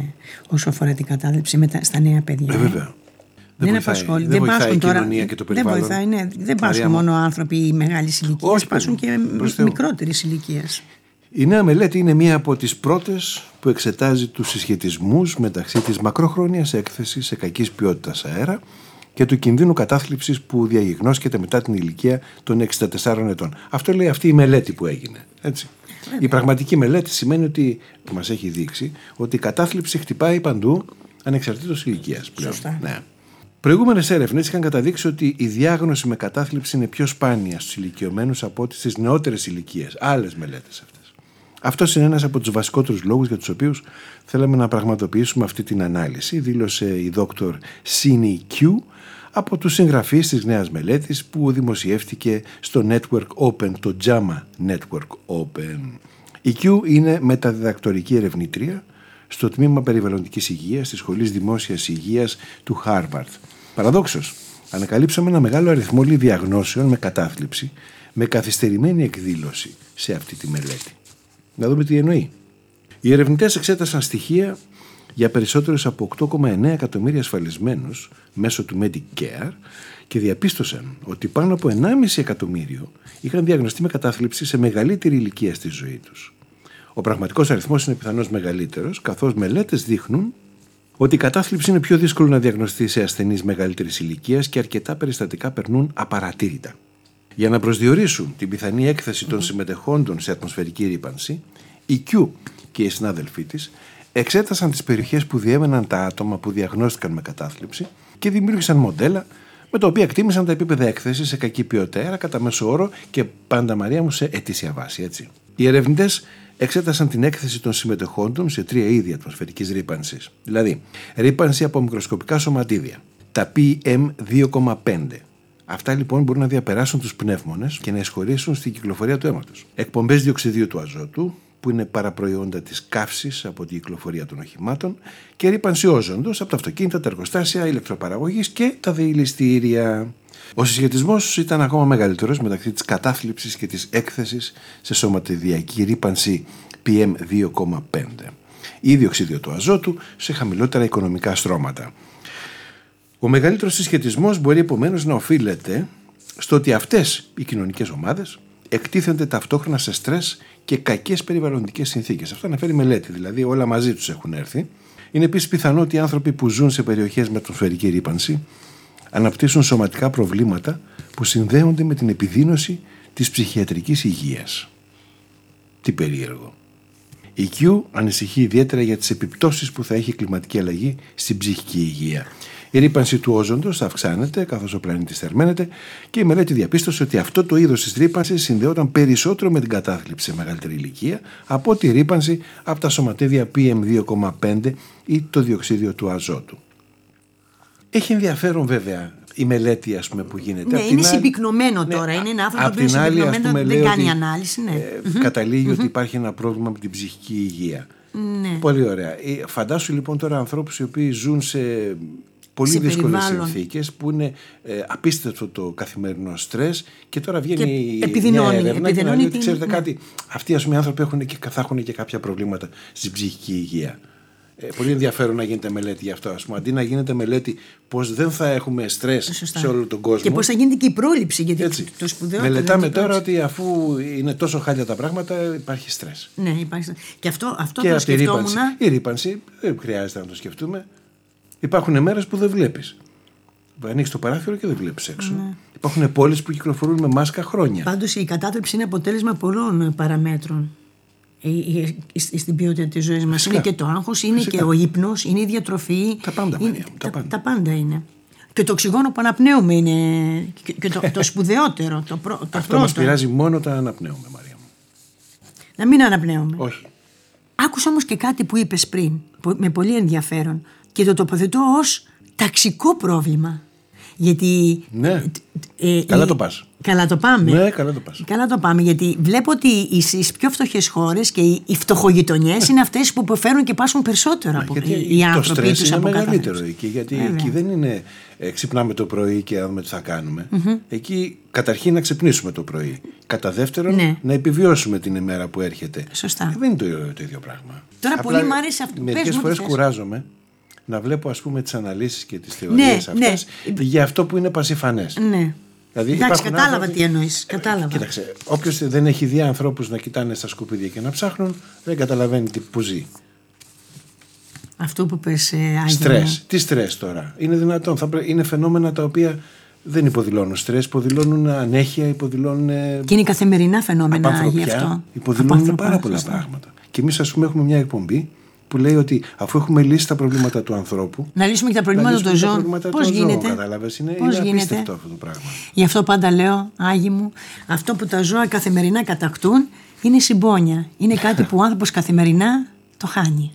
όσο αφορά την κατάθλιψη στα νέα παιδιά. Βέβαια. Δεν βοηθάει η κοινωνία και το περιβάλλον. Δεν πάσχουν μόνο άνθρωποι μεγάλης ηλικίας, πάσχουν και μικρότερης ηλικίας. Η νέα μελέτη είναι μία από τις πρώτες που εξετάζει τους συσχετισμούς μεταξύ της μακροχρόνιας έκθεσης σε κακής ποιότητας αέρα και του κινδύνου κατάθλιψης που διαγιγνώσκεται μετά την ηλικία των 64 ετών. Αυτό λέει αυτή η μελέτη που έγινε. Έτσι. Η πραγματική μελέτη σημαίνει ότι μας έχει δείξει ότι η κατάθλιψη χτυπάει παντού ανεξαρτήτως ηλικίας πλέον. Ναι. Προηγούμενες έρευνες είχαν καταδείξει ότι η διάγνωση με κατάθλιψη είναι πιο σπάνια στους ηλικιωμένους από ό,τι στις νεότερες ηλικίες. Άλλες μελέτες αυτές. Αυτός είναι ένας από τους βασικότερους λόγους για τους οποίους θέλαμε να πραγματοποιήσουμε αυτή την ανάλυση, δήλωσε η Dr. Sini Q από τους συγγραφείς της νέας μελέτης που δημοσιεύτηκε στο Network Open, το JAMA Network Open. Η Q είναι μεταδιδακτορική ερευνήτρια στο τμήμα περιβαλλοντικής υγείας της Σχολής Δημόσιας Υγείας του Χάρβαρντ. Παραδόξως, ανακαλύψαμε ένα μεγάλο αριθμό διαγνώσεων με κατάθλιψη με καθυστερημένη εκδήλωση σε αυτή τη μελέτη. Να δούμε τι εννοεί. Οι ερευνητές εξέτασαν στοιχεία για περισσότερους από 8,9 εκατομμύρια ασφαλισμένους μέσω του Medicare και διαπίστωσαν ότι πάνω από 1,5 εκατομμύριο είχαν διαγνωστεί με κατάθλιψη σε μεγαλύτερη ηλικία στη ζωή τους. Ο πραγματικός αριθμός είναι πιθανώς μεγαλύτερος, καθώς μελέτες δείχνουν ότι η κατάθλιψη είναι πιο δύσκολο να διαγνωστεί σε ασθενείς μεγαλύτερης ηλικίας και αρκετά περιστατικά περνούν απαρατήρητα. Για να προσδιορίσουν την πιθανή έκθεση των συμμετεχόντων σε ατμοσφαιρική ρύπανση, η Q και οι συνάδελφοί της εξέτασαν τις περιοχές που διέμεναν τα άτομα που διαγνώστηκαν με κατάθλιψη και δημιούργησαν μοντέλα με τα οποία εκτίμησαν τα επίπεδα έκθεσης σε κακή ποιότητα αέρα κατά μέσο όρο και πάντα Μαρία μου σε ετήσια βάση. Έτσι. Οι ερευνητές εξέτασαν την έκθεση των συμμετεχόντων σε 3 είδη ατμοσφαιρικής ρύπανσης. Δηλαδή, ρύπανση από μικροσκοπικά σωματίδια, τα PM2,5. Αυτά λοιπόν μπορούν να διαπεράσουν τους πνεύμονες και να εισχωρήσουν στην κυκλοφορία του αίματος. Εκπομπές διοξιδίου του αζότου, που είναι παραπροϊόντα της καύσης από την κυκλοφορία των οχημάτων, και ρύπανση όζοντος από τα αυτοκίνητα, τα εργοστάσια ηλεκτροπαραγωγής και τα δεηλιστήρια. Ο συσχετισμός ήταν ακόμα μεγαλύτερος μεταξύ της κατάθλιψης και της έκθεσης σε σωματιδιακή ρύπανση PM2,5 ή διοξίδιο του αζότου σε χαμηλότερα οικονομικά στρώματα. Ο μεγαλύτερος συσχετισμός μπορεί επομένως να οφείλεται στο ότι αυτές οι κοινωνικές ομάδες εκτίθενται ταυτόχρονα σε στρες και κακές περιβαλλοντικές συνθήκες. Αυτό αναφέρει η μελέτη, δηλαδή όλα μαζί τους έχουν έρθει. Είναι επίσης πιθανό ότι οι άνθρωποι που ζουν σε περιοχές με ατμοσφαιρική ρύπανση αναπτύσσουν σωματικά προβλήματα που συνδέονται με την επιδείνωση της ψυχιατρικής υγείας. Τι περίεργο. Η Q ανησυχεί ιδιαίτερα για τις επιπτώσεις που θα έχει η κλιματική αλλαγή στην ψυχική υγεία. Η ρύπανση του όζοντος θα αυξάνεται καθώς ο πλανήτης θερμαίνεται και η μελέτη διαπίστωσε ότι αυτό το είδος της ρύπανσης συνδεόταν περισσότερο με την κατάθλιψη σε μεγαλύτερη ηλικία από τη ρύπανση από τα σωματίδια PM2,5 ή το διοξίδιο του αζότου. Έχει ενδιαφέρον βέβαια η μελέτη που γίνεται. Ναι, είναι συμπυκνωμένο τώρα. Είναι ένα άνθρωπο που είναι συμπυκνωμένο, δεν κάνει ανάλυση. Ναι. Καταλήγει ότι υπάρχει ένα πρόβλημα με την ψυχική υγεία. Ναι. Πολύ ωραία. Φαντάσου λοιπόν τώρα ανθρώπους οι οποίοι ζουν σε πολύ δύσκολες συνθήκες που είναι απίστευτο το καθημερινό στρες και τώρα βγαίνει η νέα έρευνα και να λέει ότι ξέρετε κάτι, αυτοί οι άνθρωποι θα έχουν και κάποια προβλήματα στην ψυχική υγεία. Πολύ ενδιαφέρον να γίνεται μελέτη γι' αυτό. Αντί να γίνεται μελέτη πώς δεν θα έχουμε στρες σε όλο τον κόσμο. Και πώς θα γίνεται και η πρόληψη. Γιατί το σπουδαίο. Μελετάμε τώρα ότι αφού είναι τόσο χάλια τα πράγματα, υπάρχει στρες. Ναι, υπάρχει στρες. Και αυτό και το σκεφτόμουν. Η ρύπανση δεν χρειάζεται να το σκεφτούμε. Υπάρχουν μέρες που δεν βλέπεις. Ανοίξεις το παράθυρο και δεν βλέπεις έξω. Ναι. Υπάρχουν πόλεις που κυκλοφορούν με μάσκα χρόνια. Πάντως η κατάθλιψη είναι αποτέλεσμα πολλών παραμέτρων στην ποιότητα της ζωής μας. Είναι και το άγχος, είναι και ο ύπνος, είναι η διατροφή. Τα πάντα, τα πάντα είναι. Και το οξυγόνο που αναπνέουμε είναι και το σπουδαιότερο. Αυτό μας πειράζει μόνο όταν αναπνέουμε, Μαρία μου. Να μην αναπνέουμε. Όχι. Άκουσα όμως και κάτι που είπες πριν, με πολύ ενδιαφέρον, και το τοποθετώ ως ταξικό πρόβλημα. Γιατί. Ναι. Καλά το πας. Καλά το πάμε. Ναι, καλά το πας. Καλά το πάμε, γιατί βλέπω ότι στις πιο φτωχές χώρες και οι φτωχογειτονιές είναι αυτές που υποφέρουν και πάσχουν περισσότερο από οι άνθρωποι. Το στρες είναι μεγαλύτερο εκεί, γιατί εκεί δεν είναι ξυπνάμε το πρωί και δούμε τι θα κάνουμε. Εκεί καταρχήν να ξυπνήσουμε το πρωί. Κατά δεύτερον, να επιβιώσουμε την ημέρα που έρχεται. Σωστά. Δεν είναι το ίδιο πράγμα. Τώρα πολύ μου άρεσε αυτό. Μερικές φορές κουράζομαι να βλέπω, ας πούμε, τις αναλύσεις και τις θεωρίες αυτές για αυτό που είναι πασιφανές. Ναι. Δηλαδή, εντάξει, κατάλαβα τι εννοείς. Κοίταξε, όποιος δεν έχει δει ανθρώπους να κοιτάνε στα σκουπίδια και να ψάχνουν, δεν καταλαβαίνει που ζει. Αυτό που πες, Άγιο. Στρες. Τι στρες τώρα? Είναι δυνατόν? Είναι φαινόμενα τα οποία δεν υποδηλώνουν στρες, υποδηλώνουν ανέχεια, υποδηλώνουν. Και είναι καθημερινά φαινόμενα γι' αυτό. Υποδηλώνουν πάρα πολλά πράγματα. Και εμείς, ας πούμε, έχουμε μια εκπομπή που λέει ότι αφού έχουμε λύσει τα προβλήματα του ανθρώπου, να λύσουμε και τα προβλήματα των ζώων. Πώς γίνεται? Κατάλαβες, είναι απίστευτο αυτό το πράγμα. Γι' αυτό πάντα λέω, Άγιοι μου, αυτό που τα ζώα καθημερινά κατακτούν είναι συμπόνια. Είναι κάτι που ο άνθρωπος καθημερινά το χάνει.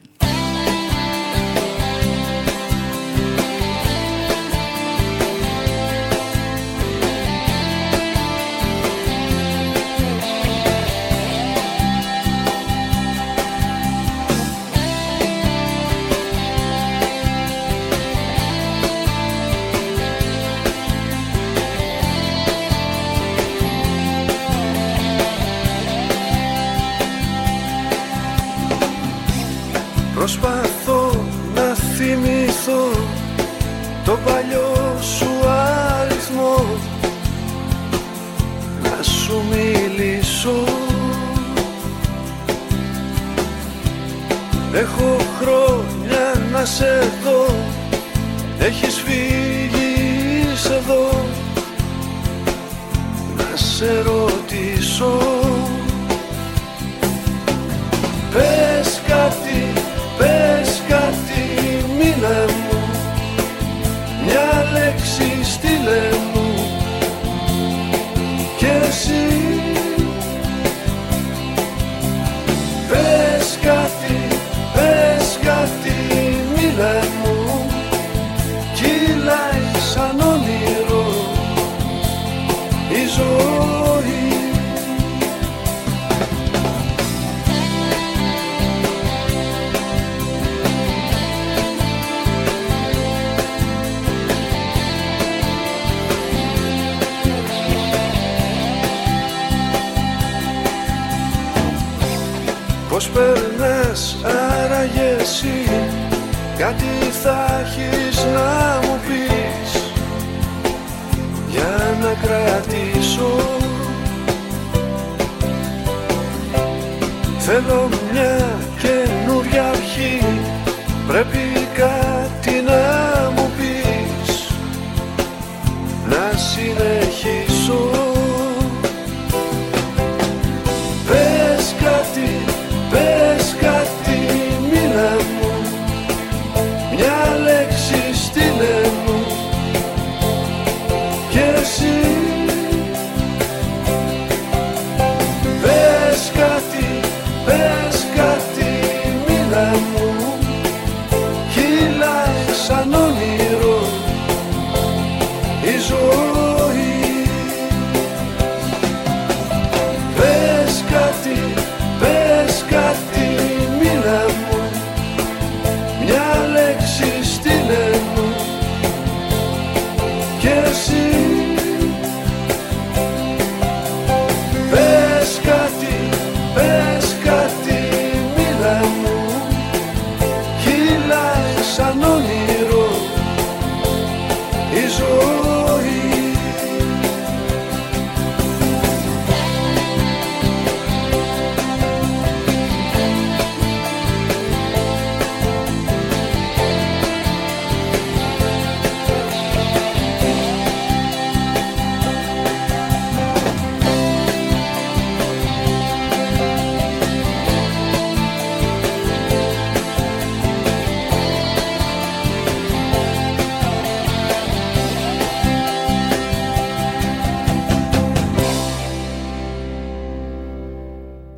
Προσπαθώ να θυμηθώ το παλιό σου αριθμό, να σου μιλήσω. Έχω χρόνια να σε δω, έχεις φύγει, είσαι εδώ, να σε ρωτήσω. Πες κάτι, πες κάτι, μίλε μου, μια λέξη στείλε μου. Κι εσύ πες κάτι, μίλε μου. Κυλάει σαν όνειρο η ζωή. Πώς περνάς άραγε εσύ, κάτι θα έχεις να μου πεις για να κρατήσω. Θέλω μια καινούρια αρχή, πρέπει κάτι να μου πεις, να συνεχίσω. Πες κάτι, μίλα μου, μια λέξη στείλε μου. Κι εσύ πες κάτι, μίλα μου. Κυλά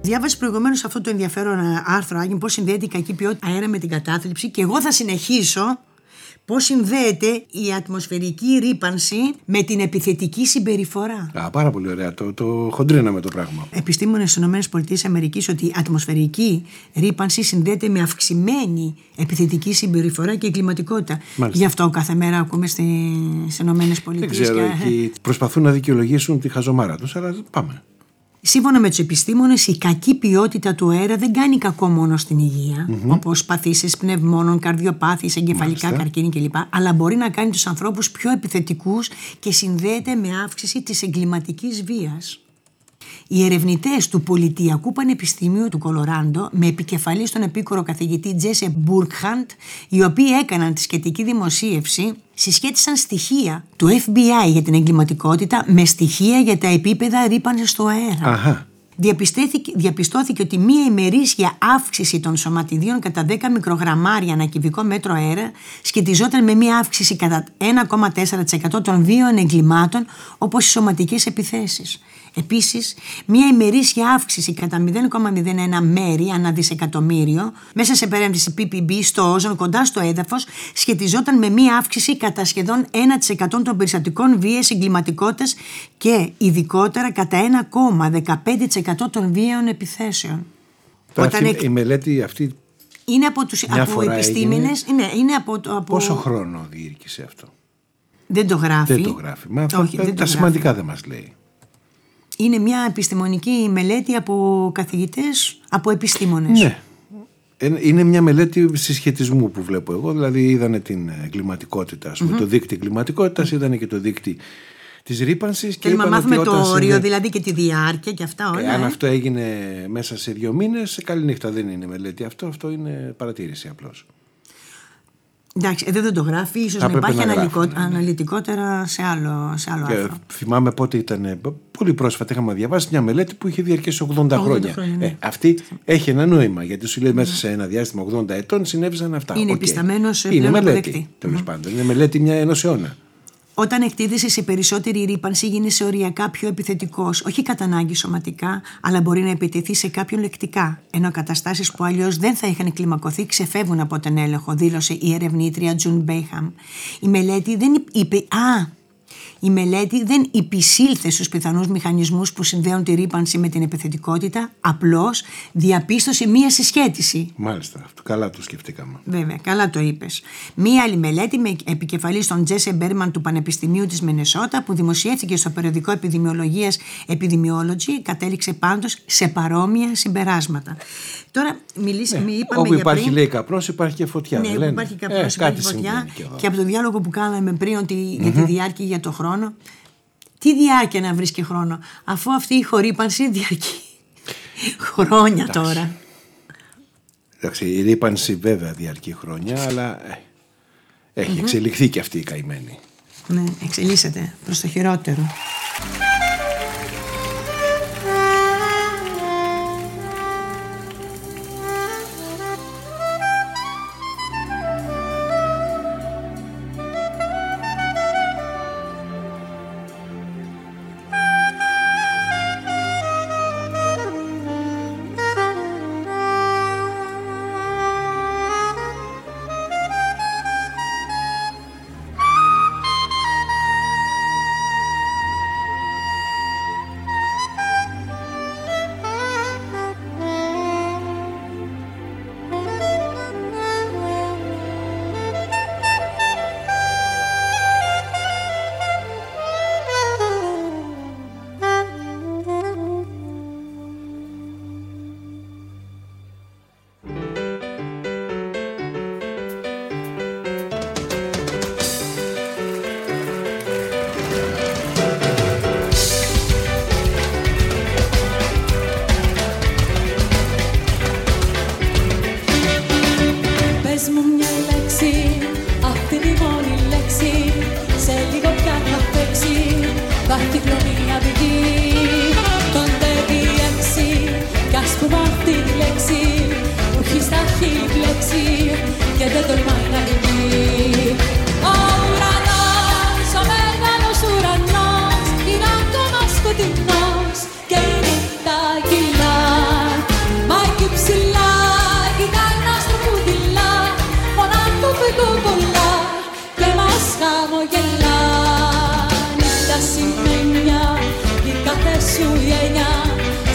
Διάβασε προηγουμένως αυτό το ενδιαφέρον άρθρο, Άγγιν, πώς συνδέεται η κακή ποιότητα αέρα με την κατάθλιψη, και εγώ θα συνεχίσω πώς συνδέεται η ατμοσφαιρική ρύπανση με την επιθετική συμπεριφορά. Πάρα πολύ ωραία. Το χοντρίναμε το πράγμα. Επιστήμονες στις ΗΠΑ ότι η ατμοσφαιρική ρύπανση συνδέεται με αυξημένη επιθετική συμπεριφορά και εγκληματικότητα. Γι' αυτό κάθε μέρα ακούμε στις ΗΠΑ. Δεν ξέρω, εκεί προσπαθούν να δικαιολογήσουν τη χαζομάρα τους, αλλά πάμε. Σύμφωνα με τους επιστήμονες, η κακή ποιότητα του αέρα δεν κάνει κακό μόνο στην υγεία, όπως παθήσεις πνευμόνων, καρδιοπάθειες, εγκεφαλικά καρκίνη κλπ. Αλλά μπορεί να κάνει τους ανθρώπους πιο επιθετικούς και συνδέεται με αύξηση της εγκληματικής βίας. Οι ερευνητές του Πολιτιακού Πανεπιστημίου του Κολοράντο, με επικεφαλή στον επίκορο καθηγητή Τζέσε Μπουρκχαντ, οι οποίοι έκαναν τη σχετική δημοσίευση, συσχέτισαν στοιχεία του FBI για την εγκληματικότητα με στοιχεία για τα επίπεδα ρύπανσης του αέρα. Διαπιστώθηκε ότι μία ημερήσια αύξηση των σωματιδίων κατά 10 μικρογραμμάρια ανά κυβικό μέτρο αέρα σχετιζόταν με μία αύξηση κατά 1,4% των βίων εγκλημάτων, όπως οι σωματικές επιθέσεις. Επίσης, μία ημερήσια αύξηση κατά 0,01 μέρη ανά δισεκατομμύριο μέσα σε περίπτωση PPB στο όζον κοντά στο έδαφος σχετιζόταν με μία αύξηση κατά σχεδόν 1% των περιστατικών βίαιης εγκληματικότητας και ειδικότερα κατά 1,15% των βίαιων επιθέσεων. Η μελέτη αυτή είναι από επιστήμονες. Είναι από... Πόσο χρόνο διήρκησε αυτό? Δεν το γράφει. Μα τα σημαντικά δεν μας λέει. Είναι μια επιστημονική μελέτη από καθηγητές, από επιστήμονες. Ναι. Είναι μια μελέτη συσχετισμού που βλέπω εγώ. Δηλαδή είδανε την εγκληματικότητα, το δίκτυο εγκληματικότητας, είδανε και το δίκτυο της ρύπανσης. Και να μάθουμε το όριο, δηλαδή και τη διάρκεια και αυτά όλα. Αν αυτό έγινε μέσα σε 2 μήνες, καλή νύχτα, δεν είναι μελέτη. Αυτό είναι παρατήρηση απλώς. Εντάξει, εδώ δεν το γράφει, ίσως να υπάρχει αναλυτικότερα σε άλλο άρθρο. Θυμάμαι πότε ήταν, πολύ πρόσφατα είχαμε διαβάσει μια μελέτη που είχε διαρκέσει 80 χρόνια. Ναι. Αυτή έχει ένα νόημα, γιατί σου λέει μέσα σε ένα διάστημα 80 ετών συνέβησαν αυτά. Είναι επισταμένος πλέον αποδεκτή. Τέλος πάντων, είναι μελέτη ενός αιώνα. Όταν εκτίθεσαι σε περισσότερη ρύπανση, γίνεσαι οριακά πιο επιθετικός, όχι κατά ανάγκη σωματικά, αλλά μπορεί να επιτεθεί σε κάποιον λεκτικά. Ενώ καταστάσεις που αλλιώς δεν θα είχαν κλιμακωθεί ξεφεύγουν από τον έλεγχο, δήλωσε η ερευνήτρια Τζουν Μπέιχαμ. Η μελέτη δεν υπησήλθε στους πιθανούς μηχανισμούς που συνδέουν τη ρύπανση με την επιθετικότητα, απλώς διαπίστωσε μία συσχέτιση. Μάλιστα, αυτό καλά το σκεφτήκαμε. Βέβαια, καλά το είπες. Μία άλλη μελέτη με επικεφαλή στον Τζέσε Μπέρμαν του Πανεπιστημίου της Μινεσότα, που δημοσιεύθηκε στο περιοδικό επιδημιολογίας Epidemiology, κατέληξε πάντως σε παρόμοια συμπεράσματα. Τώρα είπαμε όπου υπάρχει λέει καπνός, υπάρχει και φωτιά. Ναι, όπου υπάρχει καπνός, υπάρχει φωτιά. Και από το διάλογο που κάναμε πριν για τη διάρκεια για το χρόνο, τι διάρκεια να βρεις και χρόνο, αφού αυτή η χορύπανση διαρκεί χρόνια. Εντάξει. Τώρα. Εντάξει, η ρύπανση βέβαια διαρκεί χρόνια, αλλά έχει εξελιχθεί και αυτή η καημένη. Ναι, εξελίσσεται προς το χειρότερο.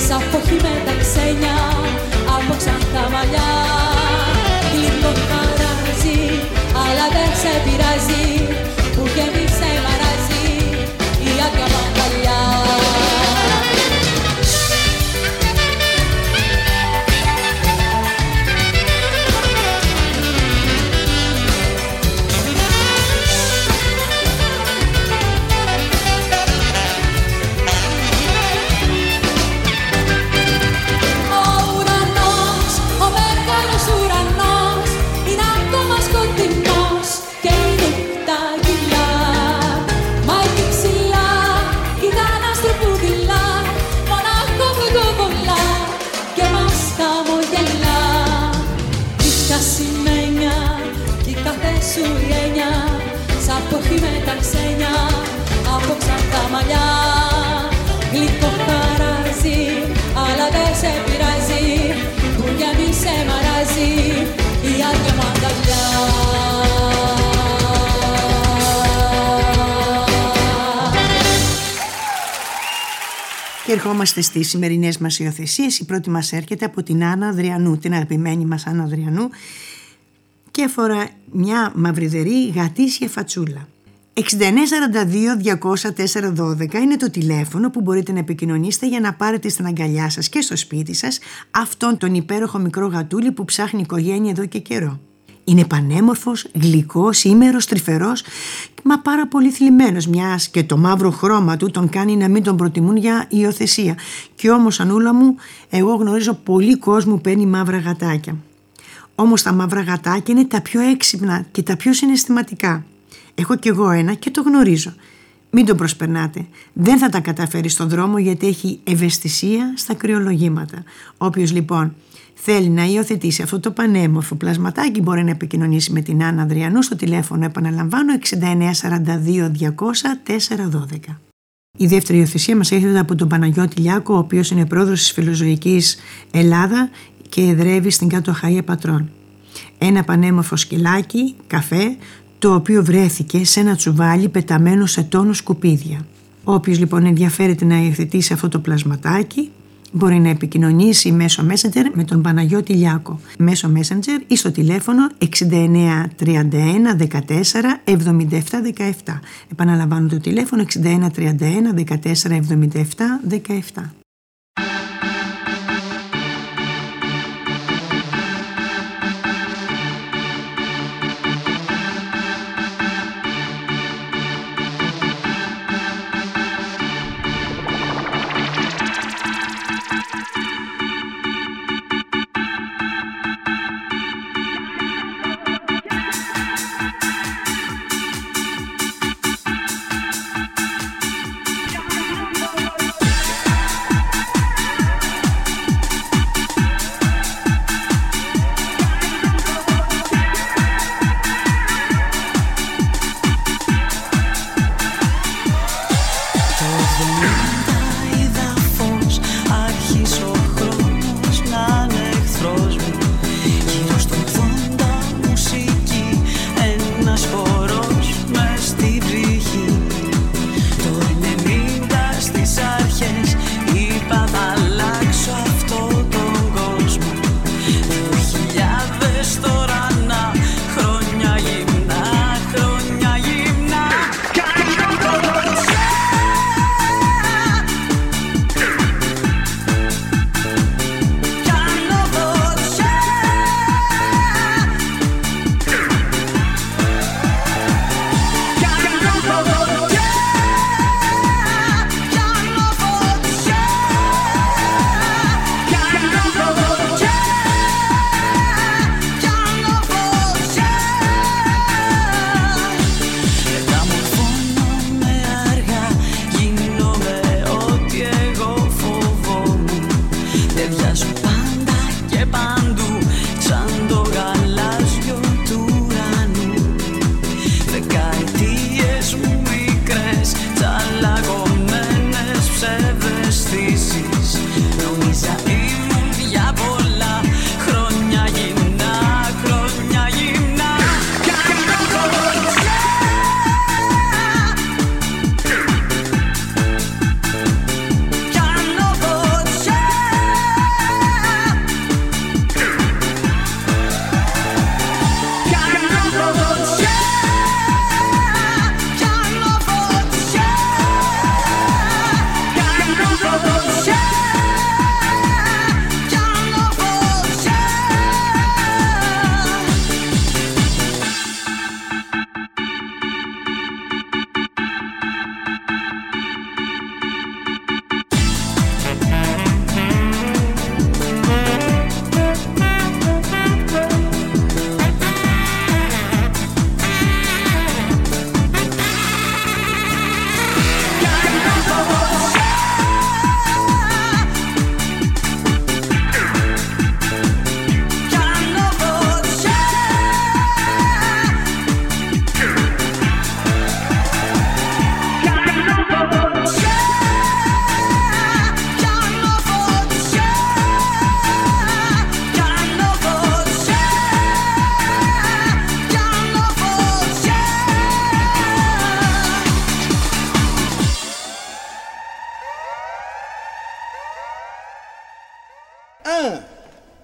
σαν ποχή με τα ξένια από ξανθά μαλλιά. Γλυκό χαράζει, αλλά δεν σε πειράζει που γέμισε μαράζει η άδεια μαγκαλιά. Σαν ποχή με τα ξένια από ξανθά μαλλιά. Γλυκό χαράζει, αλλά δεν σε πειράζει που γέμισε μαράζει η άδεια μου αγκαλιά. Και ερχόμαστε στις σημερινές μας υιοθεσίες. Η πρώτη μας έρχεται από την Άννα Ανδριανού, την αγαπημένη μας Άννα Ανδριανού, και αφορά μια μαυριδερή γατήσια φατσούλα. 6942-200-412 είναι το τηλέφωνο που μπορείτε να επικοινωνήσετε για να πάρετε στην αγκαλιά σας και στο σπίτι σας αυτόν τον υπέροχο μικρό γατούλι που ψάχνει οικογένεια εδώ και καιρό. Είναι πανέμορφος, γλυκός, ήμερος, τρυφερός, μα πάρα πολύ θλιμμένος, μιας και το μαύρο χρώμα του τον κάνει να μην τον προτιμούν για υιοθεσία. Και όμως, Ανούλα μου, εγώ γνωρίζω πολύ κόσμο που παίρνει μαύρα γατάκια. Όμως τα μαύρα γατάκια είναι τα πιο έξυπνα και τα πιο συναισθηματικά. Έχω κι εγώ ένα και το γνωρίζω. Μην τον προσπερνάτε. Δεν θα τα καταφέρει στον δρόμο γιατί έχει ευαισθησία στα κρυολογήματα. Όποιος λοιπόν θέλει να υιοθετήσει αυτό το πανέμορφο πλασματάκι μπορεί να επικοινωνήσει με την Άννα Ανδριανού στο τηλέφωνο, επαναλαμβάνω, 6942-200-412. Η δεύτερη υιοθεσία μας έρχεται από τον Παναγιώτη Λιάκο, ο οποίος είναι πρόεδρος της Φιλοζωικής Ελλάδα και εδρεύει στην Κάτω Αχαΐα Πατρών. Ένα πανέμορφο σκυλάκι, καφέ, το οποίο βρέθηκε σε ένα τσουβάλι πεταμένο σε τόνο σκουπίδια. Όποιος λοιπόν ενδιαφέρεται να υιοθετήσει αυτό το πλασματάκι μπορεί να επικοινωνήσει μέσω Messenger με τον Παναγιώτη Λιάκο. Μέσω Messenger ή στο τηλέφωνο 6931 14 77 17. Επαναλαμβάνω το τηλέφωνο 6931 14 77 17.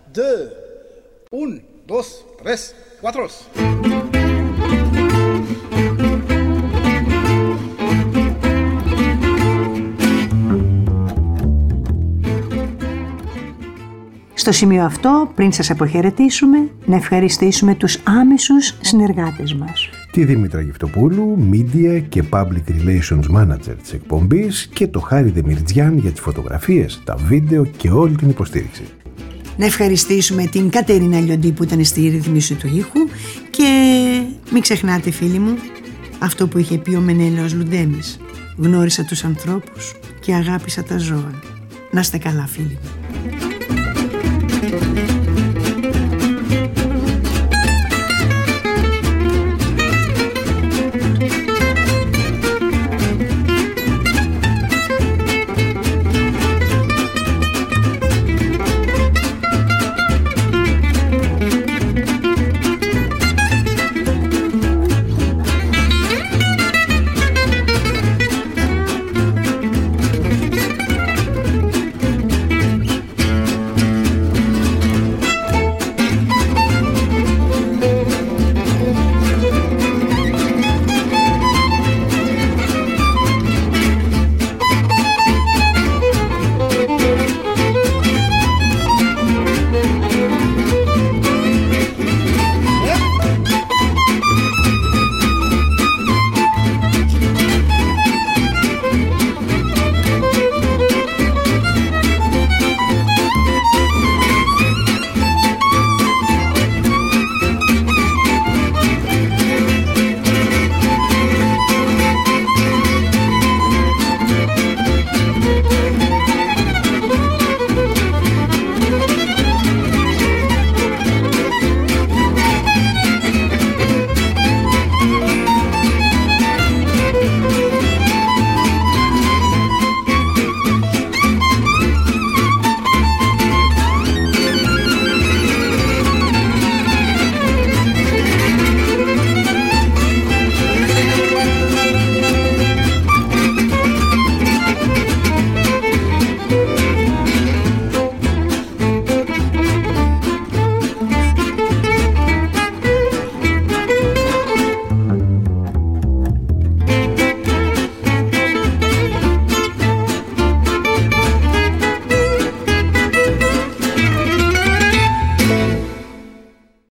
1, 2, 3, 4. Στο σημείο αυτό, πριν σας αποχαιρετήσουμε, να ευχαριστήσουμε τους άμεσους συνεργάτες μας. Τη Δήμητρα Γευτοπούλου, Media και Public Relations Manager της εκπομπής, και το Χάρη Δεμιρτζιάν για τις φωτογραφίες, τα βίντεο και όλη την υποστήριξη. Να ευχαριστήσουμε την Κατερίνα Λιοντή που ήταν στη ρύθμιση του ήχου, και μην ξεχνάτε, φίλοι μου, αυτό που είχε πει ο Μενέλαος Λουντέμης: γνώρισα τους ανθρώπους και αγάπησα τα ζώα. Να είστε καλά, φίλοι μου.